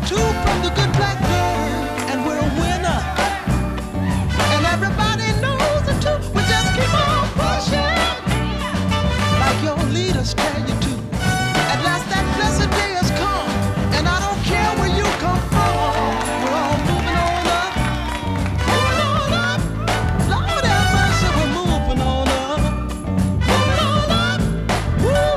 Two from the good blackbird, and we're a winner. And everybody knows it too. We just keep on pushing, like your leaders tell you to. At last that blessed day has come, and I don't care where you come from. We're all moving on up, moving on up. Lord have mercy, we're moving on up, moving on up. Woo.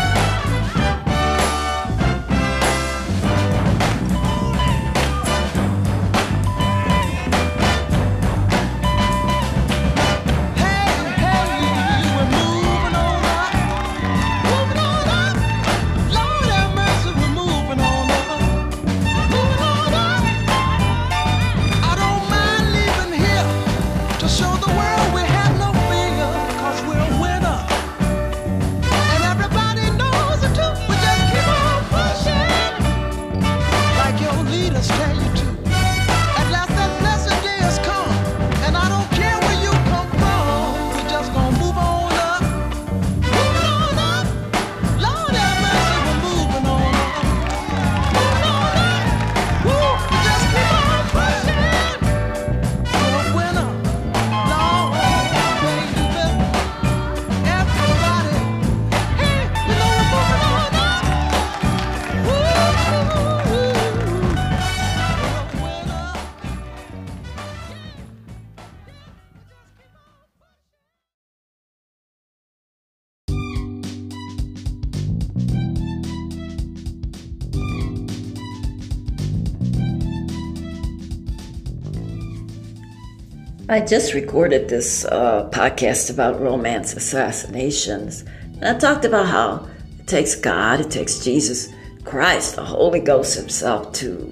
I just recorded this podcast about romance assassinations. And I talked about how it takes God, it takes Jesus Christ, the Holy Ghost himself to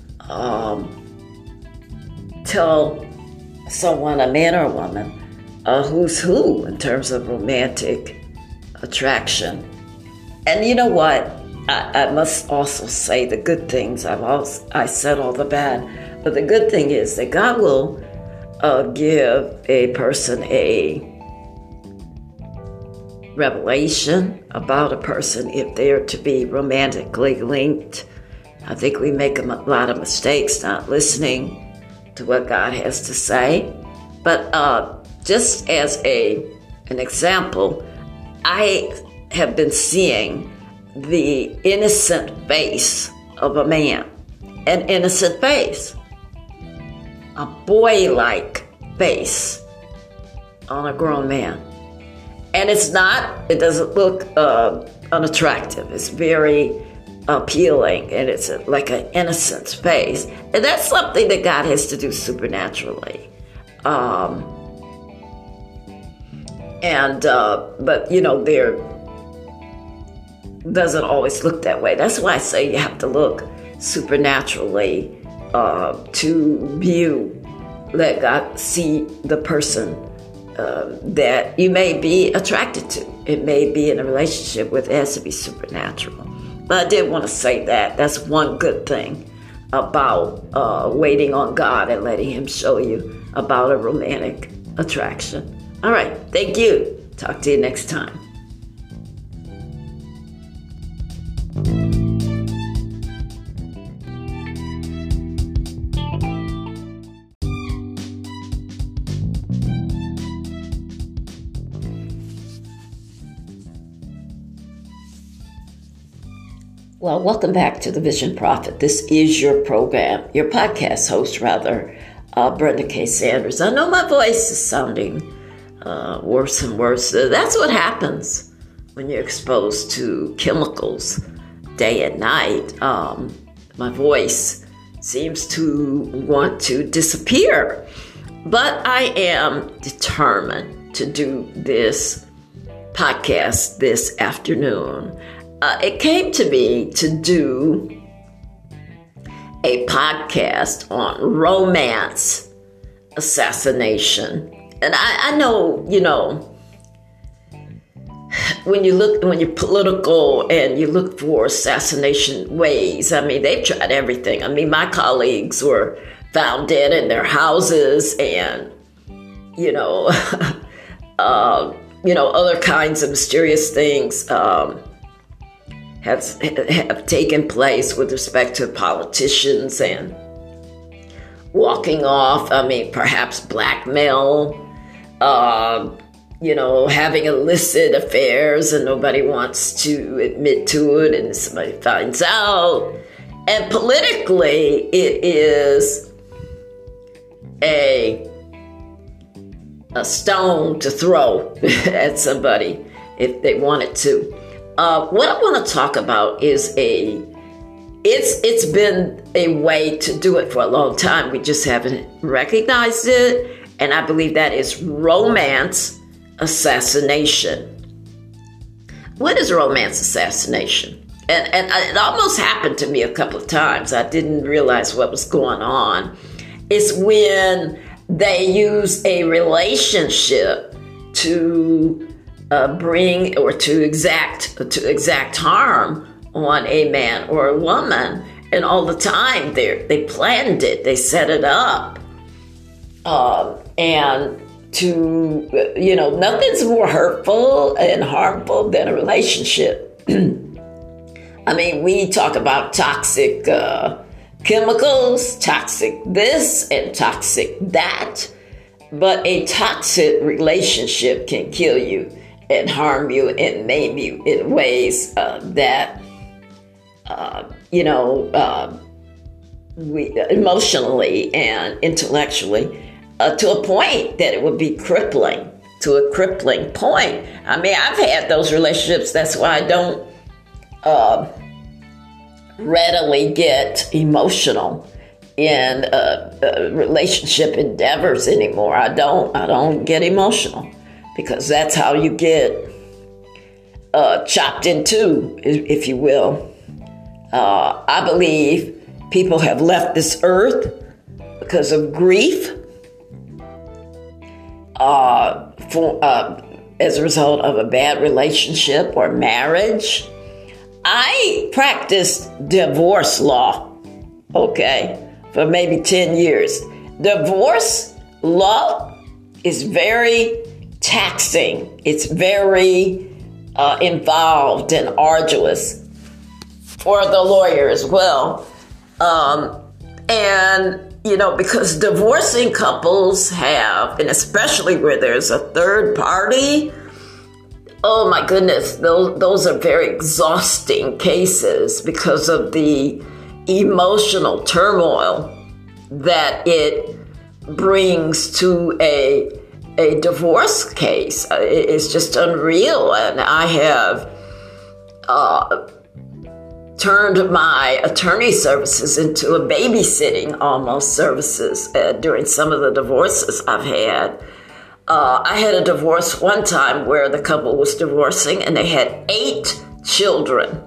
tell someone, a man or a woman, who's who in terms of romantic attraction. And you know what? I must also say the good things. I said all the bad. But the good thing is that God will give a person a revelation about a person if they're to be romantically linked. I think we make a lot of mistakes not listening to what God has to say. But just as an example, I have been seeing the innocent face of a man, an innocent face, a boy-like face on a grown man. And it doesn't look unattractive. It's very appealing, and it's like an innocent face. And that's something that God has to do supernaturally. But you know, there doesn't always look that way. That's why I say you have to look supernaturally to let God see the person that you may be attracted to. It may be in a relationship with, it has to be supernatural. But I did want to say that. That's one good thing about waiting on God and letting him show you about a romantic attraction. All right, thank you. Talk to you next time. Well, welcome back to The Vision Prophet. This is your program, your podcast host, Brenda K. Sanders. I know my voice is sounding worse and worse. That's what happens when you're exposed to chemicals day and night. My voice seems to want to disappear. But I am determined to do this podcast this afternoon. It came to me to do a podcast on romance assassination. And I know, you know, when you're political and you look for assassination ways, I mean, they've tried everything. I mean, my colleagues were found dead in their houses and, other kinds of mysterious things. have taken place with respect to politicians and walking off. I mean, perhaps blackmail, having illicit affairs and nobody wants to admit to it and somebody finds out. And politically, it is a stone to throw at somebody if they wanted to. What I want to talk about is it's been a way to do it for a long time. We just haven't recognized it. And I believe that is romance assassination. What is romance assassination? And it almost happened to me a couple of times. I didn't realize what was going on. It's when they use a relationship to bring or to exact harm on a man or a woman, and all the time they planned it, they set it up, and to nothing's more hurtful and harmful than a relationship. I mean, we talk about toxic chemicals, toxic this and toxic that, but a toxic relationship can kill you and harm you and maim you in ways that we emotionally and intellectually, to a point that it would be crippling, to a crippling point. I mean, I've had those relationships. That's why I don't readily get emotional in relationship endeavors anymore. I don't get emotional, because that's how you get chopped in two, if you will. I believe people have left this earth because of grief, as a result of a bad relationship or marriage. I practiced divorce law, for maybe 10 years. Divorce law is very taxing. It's very involved and arduous for the lawyer as well. Because divorcing couples have, and especially where there's a third party, oh my goodness, those are very exhausting cases because of the emotional turmoil that it brings to a divorce case. It's just unreal. And I have turned my attorney services into a babysitting almost services during some of the divorces I've had. I had a divorce one time where the couple was divorcing and they had 8 children.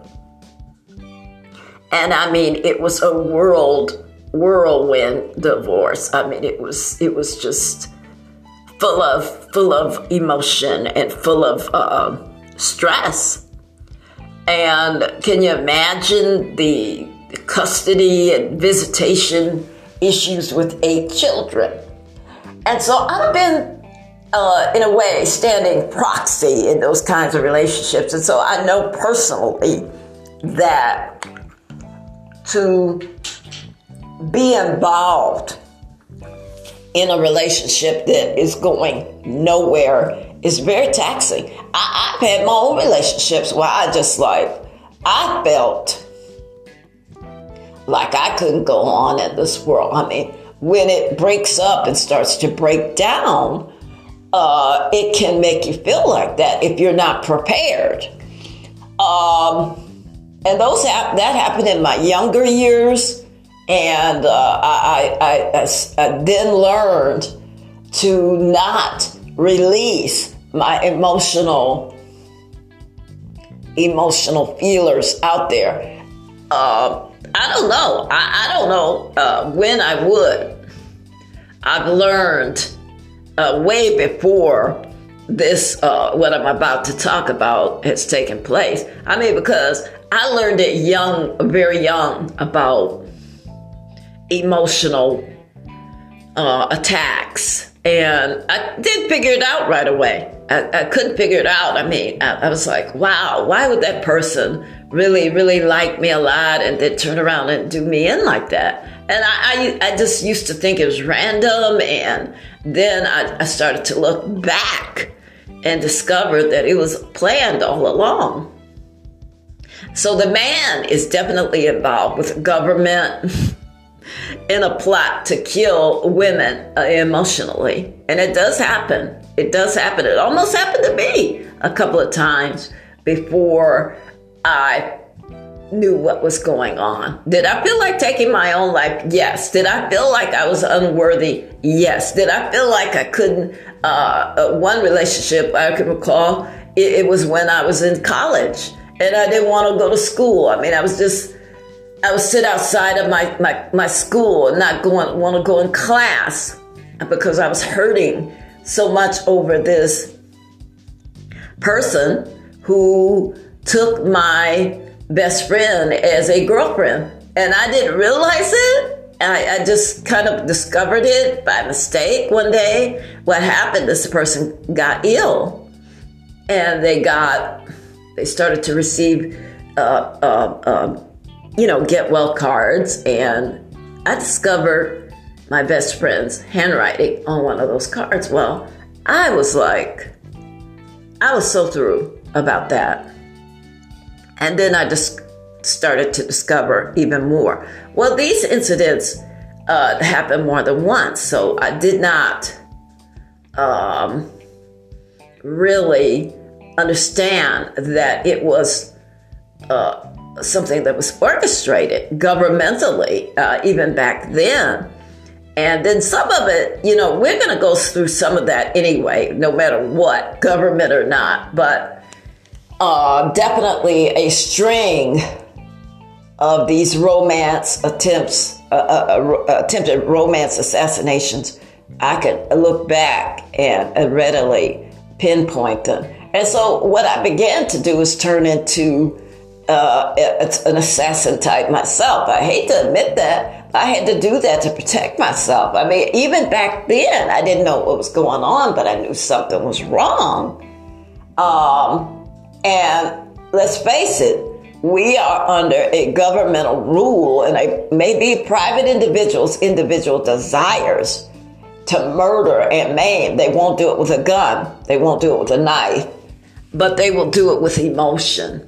And I mean, it was a whirlwind divorce. I mean, it was just full of emotion and full of stress. And can you imagine the custody and visitation issues with 8 children? And so I've been, in a way, standing proxy in those kinds of relationships. And so I know personally that to be involved in a relationship that is going nowhere is very taxing. I've had my own relationships where I felt like I couldn't go on in this world. I mean, when it breaks up and starts to break down, it can make you feel like that if you're not prepared. And that happened in my younger years, and I then learned to not release my emotional feelers out there. I don't know. I don't know when I would. I've learned way before this, what I'm about to talk about has taken place. I mean, because I learned it very young, about emotional attacks. And I did figure it out right away. I couldn't figure it out. I mean, I was like, wow, why would that person really, really like me a lot and then turn around and do me in like that. And I just used to think it was random. And then I started to look back and discovered that it was planned all along. So the man is definitely involved with the government in a plot to kill women emotionally. And it does happen. It does happen. It almost happened to me a couple of times before I knew what was going on. Did I feel like taking my own life? Yes. Did I feel like I was unworthy? Yes. Did I feel like I couldn't? One relationship I can recall, it was when I was in college and I didn't want to go to school. I mean, I would sit outside of my school and not want to go in class because I was hurting so much over this person who took my best friend as a girlfriend. And I didn't realize it. I just kind of discovered it by mistake one day. What happened, this person got ill and they started to receive, get well cards. And I discovered my best friend's handwriting on one of those cards. Well, I was so through about that. And then I just started to discover even more. Well, these incidents happened more than once, so I did not really understand that it was something that was orchestrated governmentally, even back then. And then some of it, we're going to go through some of that anyway, no matter what, government or not. But definitely a string of these romance attempts, attempted romance assassinations. I could look back and readily pinpoint them. And so what I began to do is turn into an assassin type myself. I hate to admit that. I had to do that to protect myself. I mean, even back then, I didn't know what was going on, but I knew something was wrong. And let's face it, we are under a governmental rule and maybe private individual desires to murder and maim. They won't do it with a gun. They won't do it with a knife, but they will do it with emotion.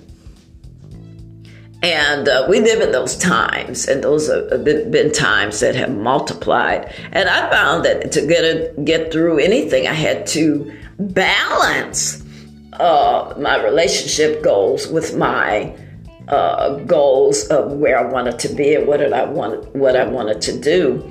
And we live in those times, and those have been times that have multiplied. And I found that to get through anything, I had to balance my relationship goals with my goals of where I wanted to be and what I wanted to do.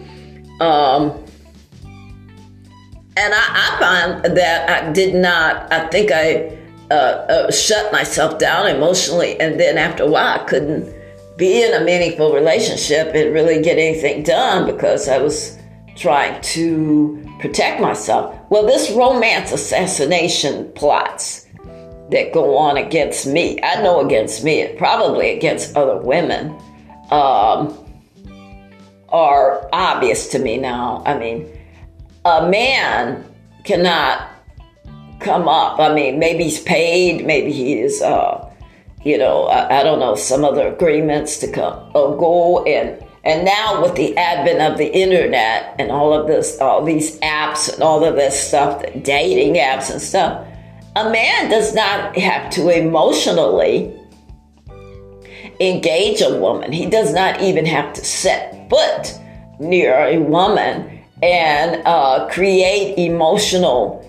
And I found that I think I shut myself down emotionally, and then after a while I couldn't be in a meaningful relationship and really get anything done because I was trying to protect myself. Well, this romance assassination plots that go on against me, I know against me, and probably against other women, are obvious to me now. I mean, a man cannot come up. I mean, maybe he's paid, maybe he is, I don't know, some other agreements to come or go. And now with the advent of the internet and all these apps and all of this stuff, the dating apps and stuff, a man does not have to emotionally engage a woman. He does not even have to set foot near a woman and create emotional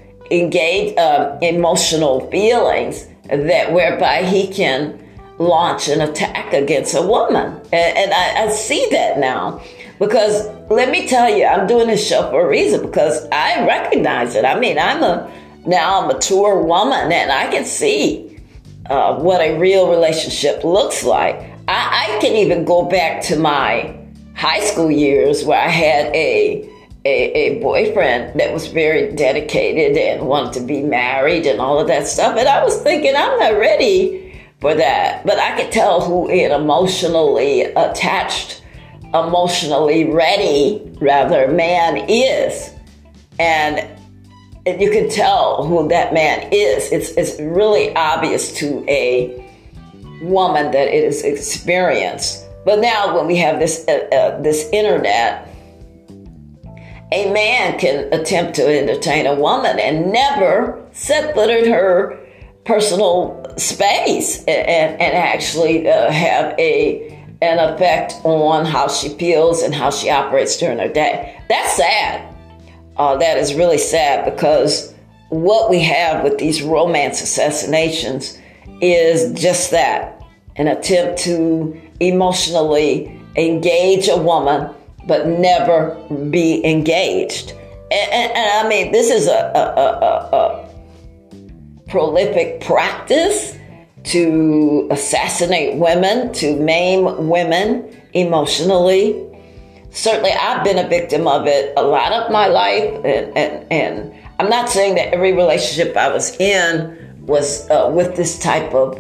feelings whereby he can launch an attack against a woman. And I see that now, because let me tell you, I'm doing this show for a reason, because I recognize it. I mean, I'm now a mature woman, and I can see what a real relationship looks like. I can even go back to my high school years where I had a boyfriend that was very dedicated and wanted to be married and all of that stuff. And I was thinking, I'm not ready for that. But I could tell who an emotionally attached, emotionally ready, man is. And you can tell who that man is. It's really obvious to a woman that it has experienced. But now when we have this internet, a man can attempt to entertain a woman and never set foot in her personal space and actually have an effect on how she feels and how she operates during her day. That's sad. That is really sad, because what we have with these romance assassinations is just that, an attempt to emotionally engage a woman but never be engaged. And I mean, this is a prolific practice to assassinate women, to maim women emotionally. Certainly, I've been a victim of it a lot of my life, and I'm not saying that every relationship I was in was with this type of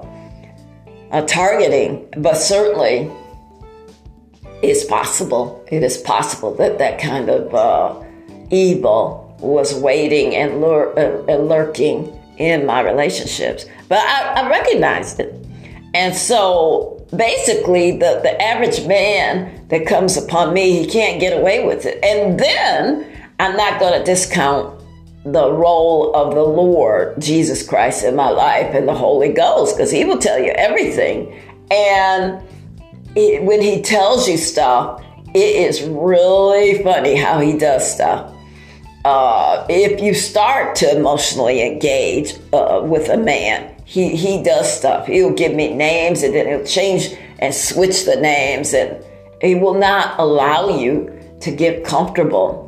targeting, but certainly it's possible. It is possible that that kind of evil was waiting and lurking in my relationships. But I recognized it. And so basically the average man that comes upon me, he can't get away with it. And then I'm not going to discount the role of the Lord Jesus Christ in my life and the Holy Ghost, because he will tell you everything. And when he tells you stuff, it is really funny how he does stuff. If you start to emotionally engage with a man, he does stuff. He'll give me names, and then he'll change and switch the names, and he will not allow you to get comfortable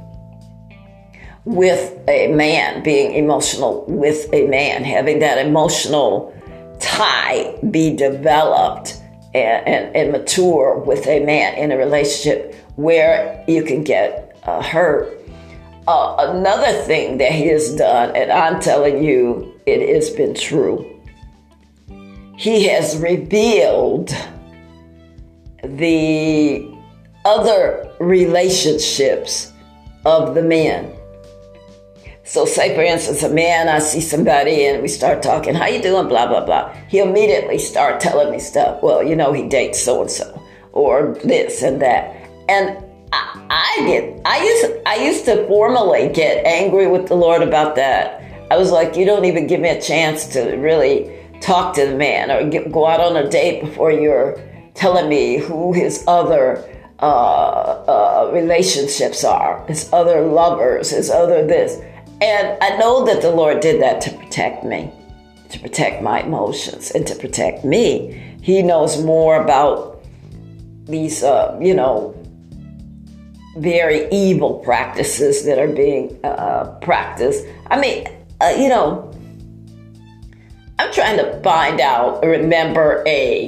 with a man, being emotional with a man, having that emotional tie be developed and mature with a man in a relationship where you can get hurt. Another thing that he has done, and I'm telling you, it has been true. He has revealed the other relationships of the men. So say, for instance, a man, I see somebody and we start talking, how you doing, blah, blah, blah. He'll immediately start telling me stuff. Well, you know, he dates so-and-so, or this and that. And I used to formally get angry with the Lord about that. I was like, you don't even give me a chance to really talk to the man or go out on a date before you're telling me who his other relationships are, his other lovers, his other this. And I know that the Lord did that to protect me, to protect my emotions, and to protect me. He knows more about these, very evil practices that are being practiced. I mean, I'm trying to find out, remember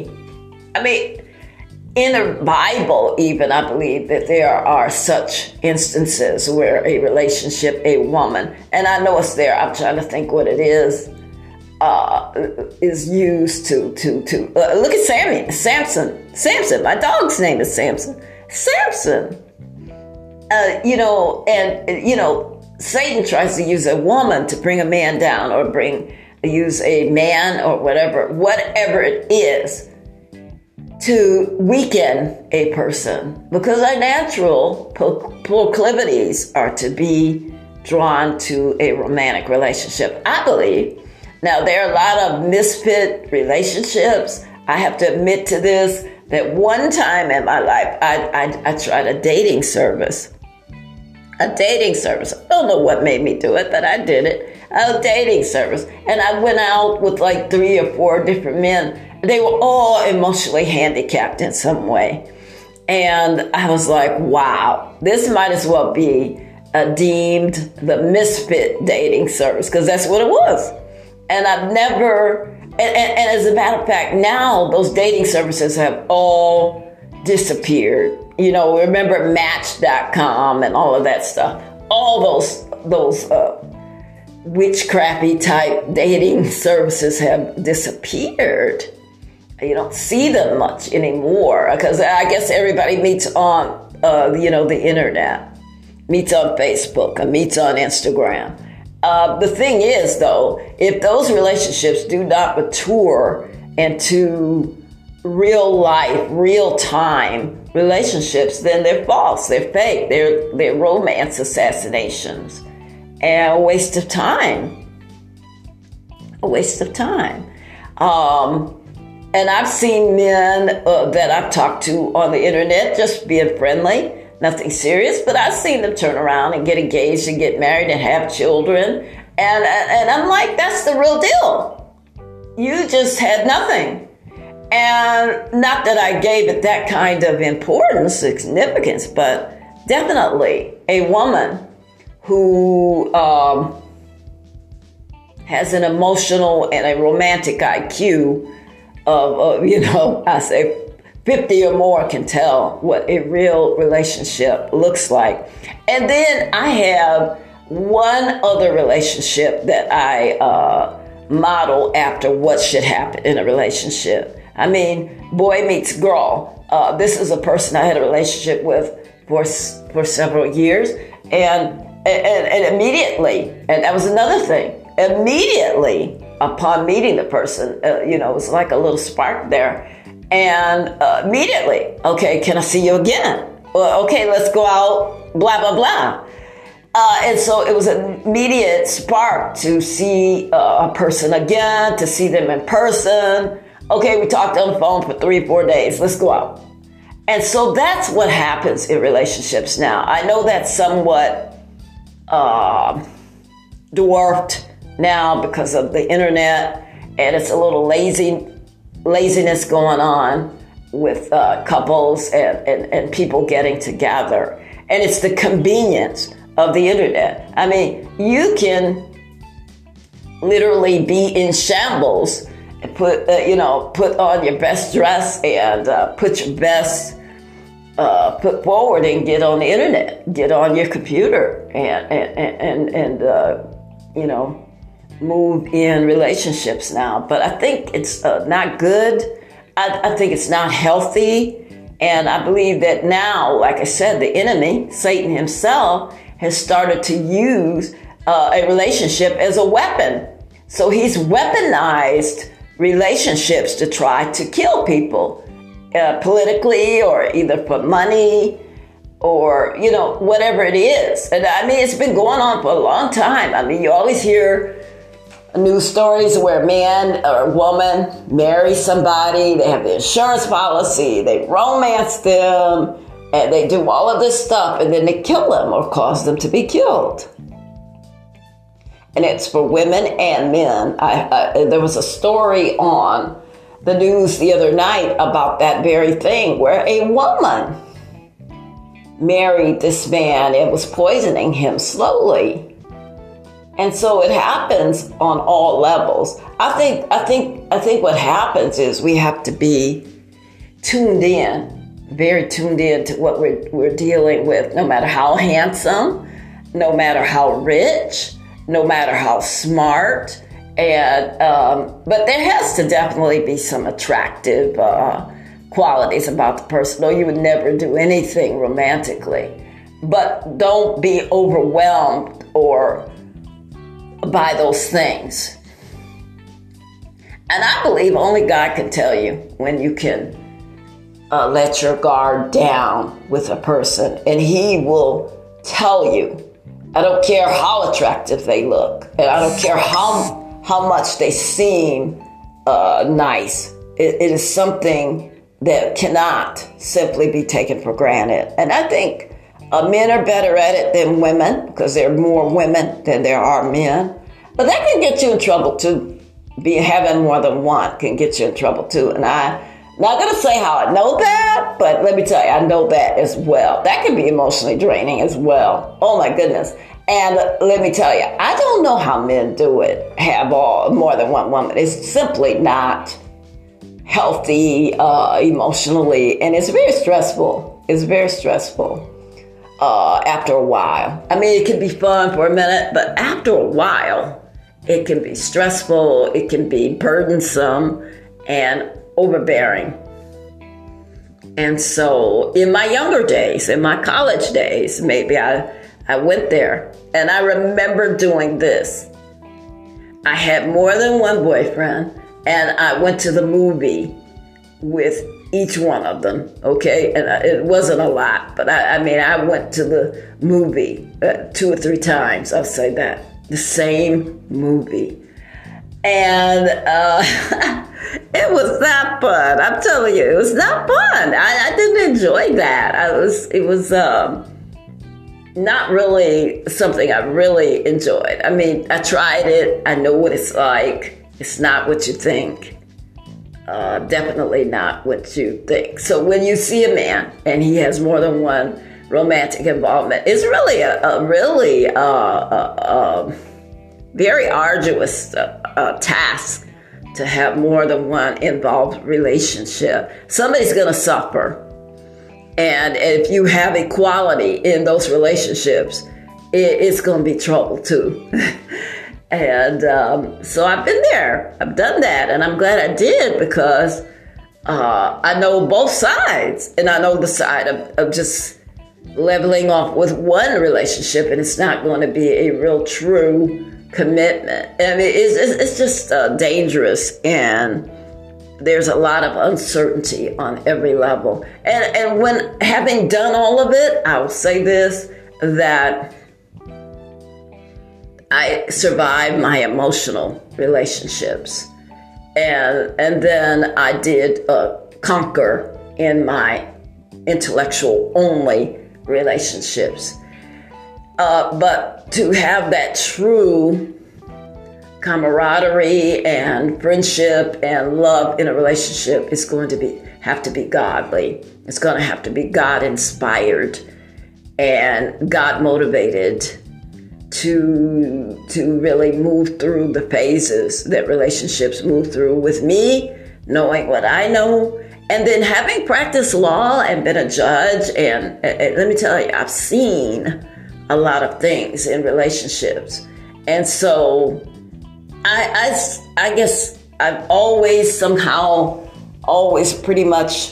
in the Bible even, I believe that there are such instances where a relationship, a woman, and I know it's there, I'm trying to think what it is used to look at Samson, my dog's name is Samson. Satan tries to use a woman to bring a man down, or use a man or whatever it is, to weaken a person, because our natural proclivities are to be drawn to a romantic relationship, I believe. Now, there are a lot of misfit relationships. I have to admit to this, that one time in my life, I tried a dating service. I don't know what made me do it, but I did it. A dating service. And I went out with like 3 or 4 different men. They were all emotionally handicapped in some way. And I was like, wow, this might as well be deemed the misfit dating service, because that's what it was. And I've never, and as a matter of fact, now those dating services have all disappeared. You know, remember Match.com and all of that stuff. All those witchcrafty type dating services have disappeared. You don't see them much anymore, because I guess everybody meets on, the internet, meets on Facebook, and meets on Instagram. The thing is, though, if those relationships do not mature into real life, real time relationships, then they're false, they're fake, they're romance assassinations, and a waste of time. A waste of time. And I've seen men that I've talked to on the internet just being friendly, nothing serious, but I've seen them turn around and get engaged and get married and have children. And I'm like, that's the real deal. You just had nothing. And not that I gave it that kind of importance, significance, but definitely a woman who has an emotional and a romantic IQ of I say 50 or more can tell what a real relationship looks like. And then I have one other relationship that I model after what should happen in a relationship. I mean, boy meets girl. This is a person I had a relationship with for several years, and immediately, and that was another thing. Immediately upon meeting the person, it was like a little spark there, and immediately, okay, can I see you again? Well, okay, let's go out. Blah blah blah. And so it was an immediate spark to see a person again, to see them in person. Okay, we talked on the phone for 3-4 days. Let's go out. And so that's what happens in relationships now. I know that's somewhat dwarfed now because of the internet, and it's a little laziness going on with couples and people getting together. And it's the convenience of the internet. I mean, you can literally be in shambles and put on your best dress and put your best foot forward and get on the internet, get on your computer and move in relationships now. But I think it's not good. I think it's not healthy. And I believe that now, like I said, the enemy, Satan himself, has started to use a relationship as a weapon. So he's weaponized relationships to try to kill people politically, or either for money, or whatever it is. And I mean, it's been going on for a long time. I mean, you always hear news stories where a man or a woman marries somebody, they have the insurance policy, they romance them, and they do all of this stuff, and then they kill them or cause them to be killed. And it's for women and men. There was a story on the news the other night about that very thing, where a woman married this man and was poisoning him slowly. And so it happens on all levels. I think what happens is we have to be tuned in, very tuned in to what we're dealing with, no matter how handsome, no matter how rich, no matter how smart, and but there has to definitely be some attractive qualities about the person, or you would never do anything romantically. But don't be overwhelmed or by those things. And I believe only God can tell you when you can let your guard down with a person, and He will tell you. I don't care how attractive they look, and I don't care how much they seem nice. It is something that cannot simply be taken for granted. And I think men are better at it than women, because there are more women than there are men. But that can get you in trouble too. Having more than one can get you in trouble too. And I'm not going to say how I know that, but let me tell you, I know that as well. That can be emotionally draining as well. Oh my goodness. And let me tell you, I don't know how men do it, have more than one woman. It's simply not healthy emotionally, and it's very stressful. It's very stressful after a while. I mean, it can be fun for a minute, but after a while, it can be stressful, it can be burdensome and overbearing. And so in my younger days, in my college days, maybe I went there, and I remember doing this. I had more than one boyfriend, And I went to the movie with each one of them, okay? And it wasn't a lot, but I went to the movie 2 or 3 times, I'll say that. The same movie. And it was not fun. I'm telling you, it was not fun. I didn't enjoy that. It was not really something I really enjoyed. I mean, I tried it. I know what it's like. It's not what you think. Definitely not what you think. So when you see a man and he has more than one romantic involvement, it's really a very arduous task to have more than one involved relationship. Somebody's going to suffer. And if you have equality in those relationships, it's going to be trouble too. And so I've been there. I've done that. And I'm glad I did because I know both sides. And I know the side of just leveling off with one relationship, and it's not going to be a real true commitment. I mean, it's just dangerous, and there's a lot of uncertainty on every level. And when having done all of it, I will say this, that I survived my emotional relationships. And then I did conquer in my intellectual only relationships. But to have that true camaraderie and friendship and love in a relationship is going to have to be godly. It's going to have to be God inspired and God motivated to really move through the phases that relationships move through with me, knowing what I know, and then having practiced law and been a judge. And let me tell you, I've seen a lot of things in relationships. And so I guess I've always pretty much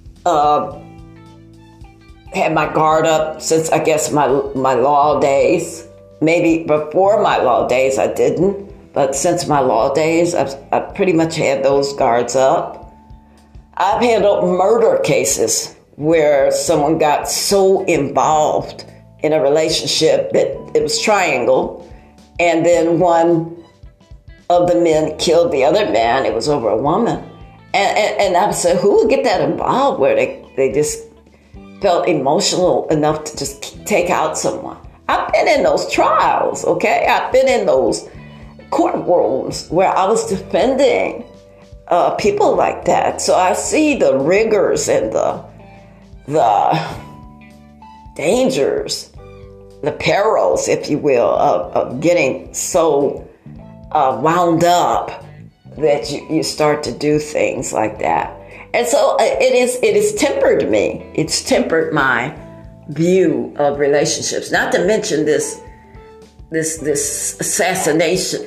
had my guard up since, I guess, my law days. Maybe before my law days I didn't, but since my law days, I've pretty much had those guards up. I've handled murder cases where someone got so involved in a relationship that it was triangle, and then one of the men killed the other man. It was over a woman. And I said, who would get that involved where they just felt emotional enough to just take out someone? I've been in those trials, okay? I've been in those courtrooms where I was defending people like that. So I see the rigors and the dangers, the perils, if you will, of getting so wound up that you start to do things like that. And so it has tempered me. It's tempered my view of relationships. Not to mention this assassin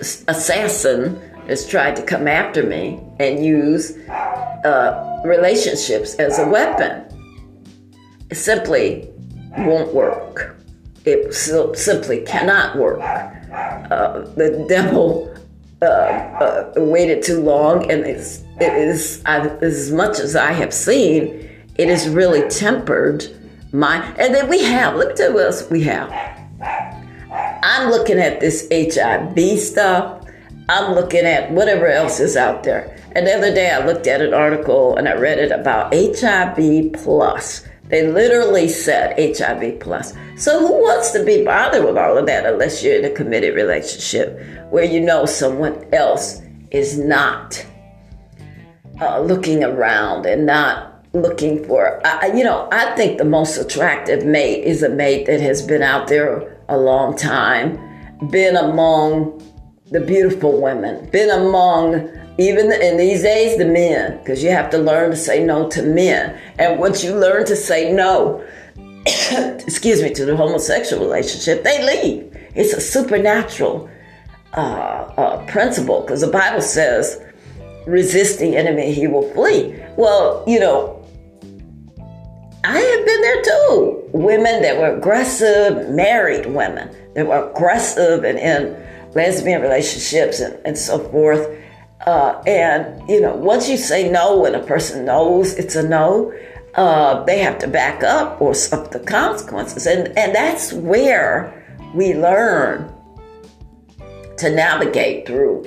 has tried to come after me and use relationships as a weapon. It simply won't work. It simply cannot work. The devil waited too long, and it is as much as I have seen, it has really tempered and then let me tell you what else we have. I'm looking at this HIV stuff. I'm looking at whatever else is out there. And the other day I looked at an article and I read it about HIV plus. They literally said HIV plus. So who wants to be bothered with all of that unless you're in a committed relationship where you know someone else is not looking around and not looking for, I think the most attractive mate is a mate that has been out there a long time, been among the beautiful women, been among, even in these days, the men, because you have to learn to say no to men. And once you learn to say no, to the homosexual relationship, they leave. It's a supernatural principle, because the Bible says, resist the enemy, he will flee. Well, I have been there too. Women that were aggressive, married women that were aggressive and in lesbian relationships and so forth. And, once you say no and a person knows it's a no, they have to back up or suffer the consequences. And that's where we learn to navigate through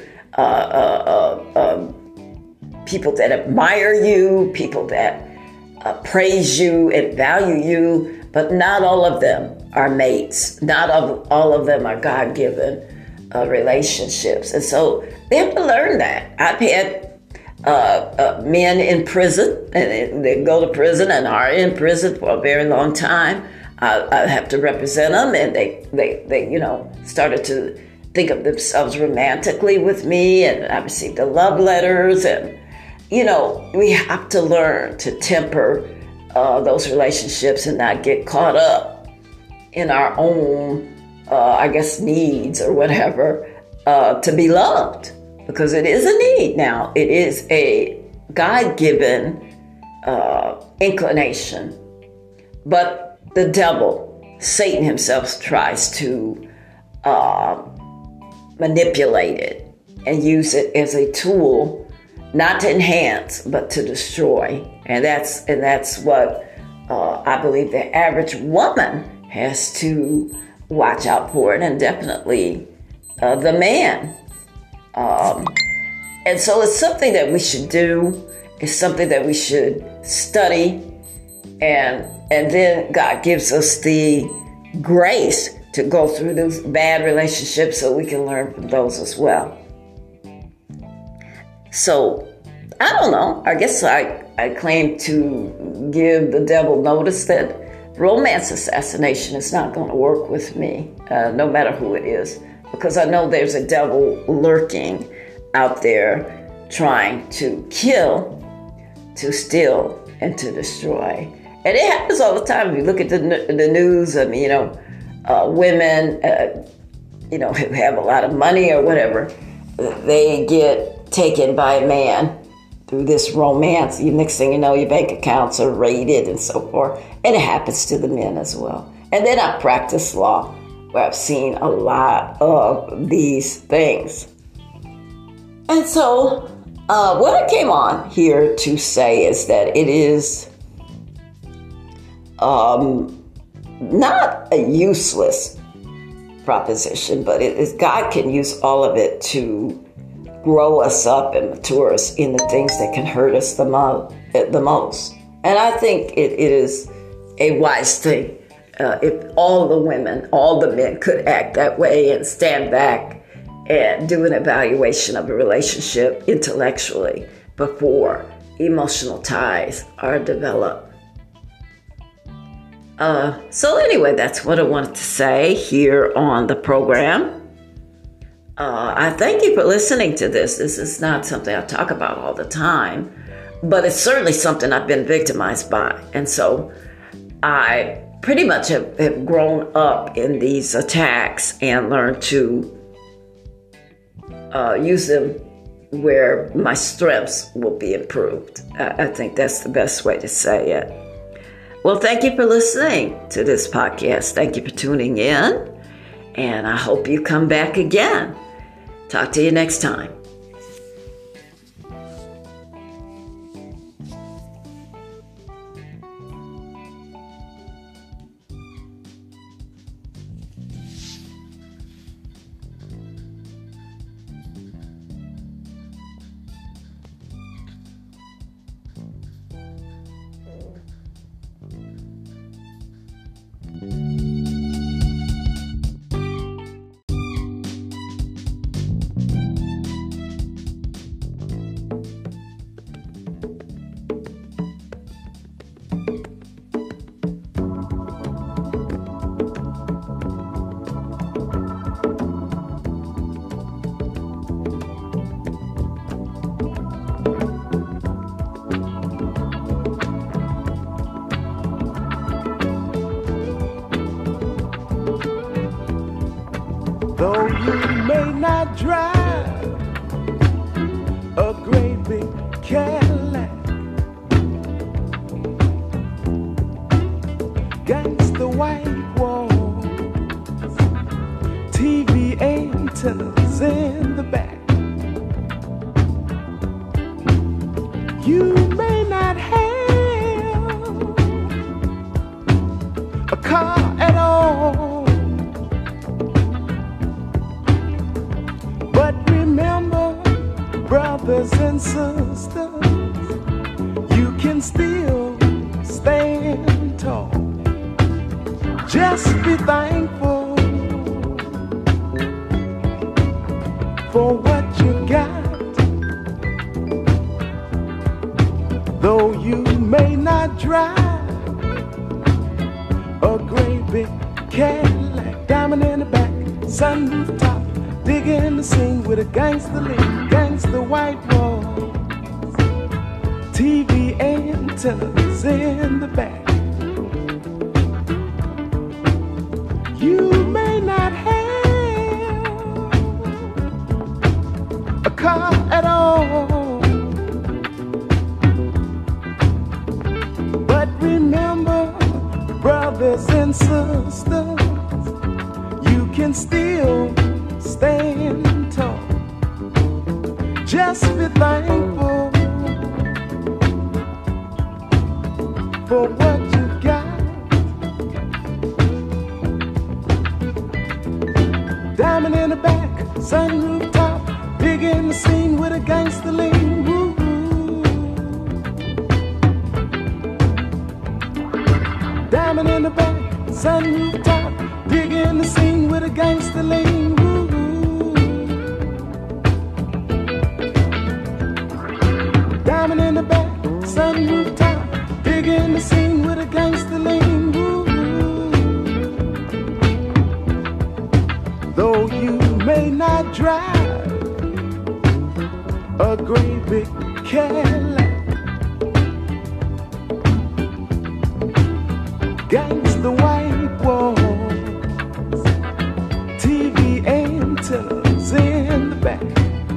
people that admire you, people that praise you and value you, but not all of them are mates. Not all of them are God-given relationships. And so they have to learn that. I've had men in prison, and they go to prison and are in prison for a very long time. I have to represent them, and they started to think of themselves romantically with me, and I received the love letters, and we have to learn to temper those relationships and not get caught up in our own, needs or whatever, to be loved, because it is a need now. It is a God-given inclination, but the devil, Satan himself, tries to manipulate it and use it as a tool, not to enhance, but to destroy. And that's what I believe the average woman has to watch out for, and definitely the man. And so it's something that we should do. It's something that we should study, and then God gives us the grace to go through those bad relationships so we can learn from those as well. So, I don't know. I guess I claim to give the devil notice that romance assassination is not going to work with me, no matter who it is, because I know there's a devil lurking out there trying to kill, to steal, and to destroy. And it happens all the time. If you look at the news, women, who have a lot of money or whatever, they get taken by a man through this romance. The next thing you know, your bank accounts are raided and so forth. And it happens to the men as well. And then I practice law, where I've seen a lot of these things. And so what I came on here to say is that it is not a useless proposition, but God can use all of it to grow us up and mature us in the things that can hurt us the most. And I think it is a wise thing if all the women, all the men could act that way and stand back and do an evaluation of a relationship intellectually before emotional ties are developed. So anyway, that's what I wanted to say here on the program. I thank you for listening to this. This is not something I talk about all the time, but it's certainly something I've been victimized by. And so I pretty much have grown up in these attacks and learned to use them where my strengths will be improved. I think that's the best way to say it. Well, thank you for listening to this podcast. Thank you for tuning in, and I hope you come back again. Talk to you next time. Though you may not drive a great big Cadillac, against the white walls, TV antennas in the back, You may not have a car at all, but remember, brothers and sisters, you can still stand tall. Just be thankful for what you got. Though you may not drive a great big Cadillac, diamond in the back, sunroof top, digging the scene with a gangster lean, gangster white walls, TV antennas in the back. You may not have a car at all, but remember, brothers and sisters, you can still stand tall. Just be thankful for what you got. Diamond in the back, sunroof top, digging the scene with a gangster lean. Woo. Diamond in the back, sunroof top, digging the scene with a gangster lean. Woo. Diamond in the back, sunroof top, digging the scene with a gangster lean. Woo. Though you may not drive a great big Cadillac, gangsta white walls, TV antennas in the back.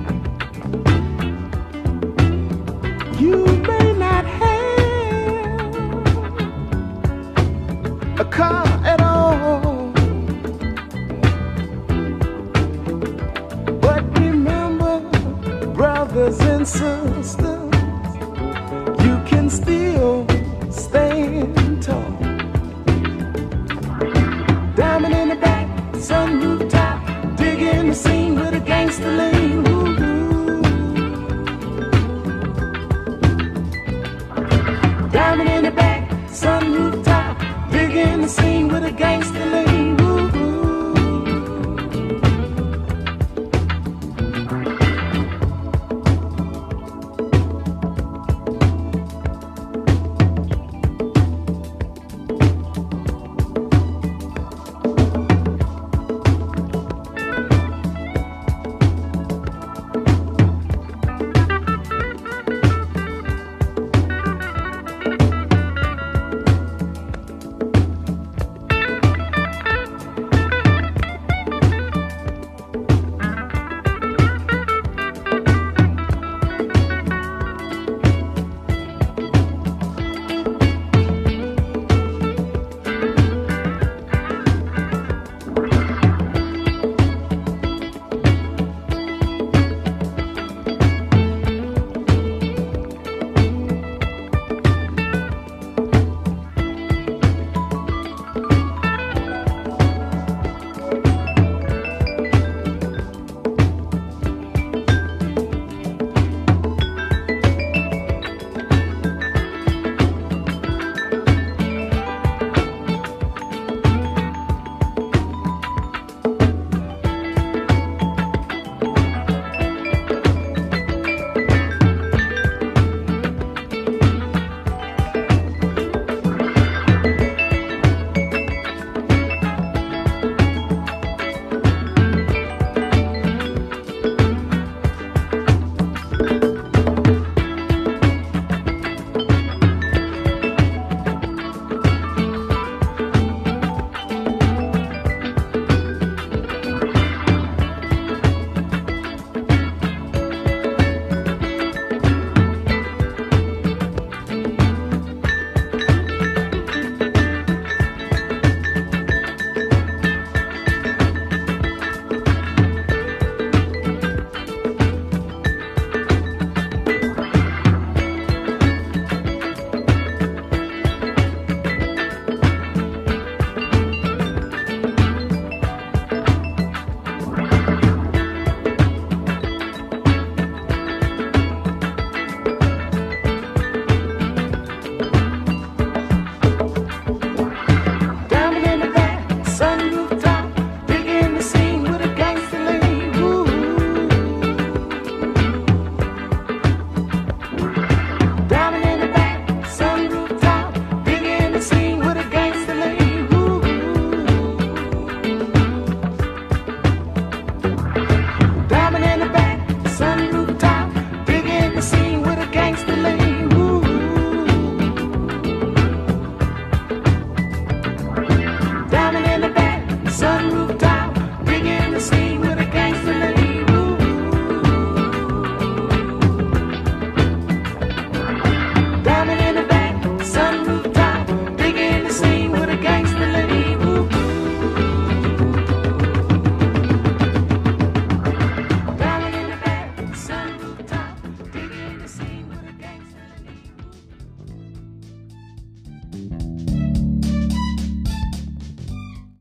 You may not have a car at all, but remember, brothers and sisters, you can still stand tall. Diamond in the back, sunroof top, digging the scene with a gangster lean. Woo. Diamond in the back, sunroof top, digging the scene with a gangster lean.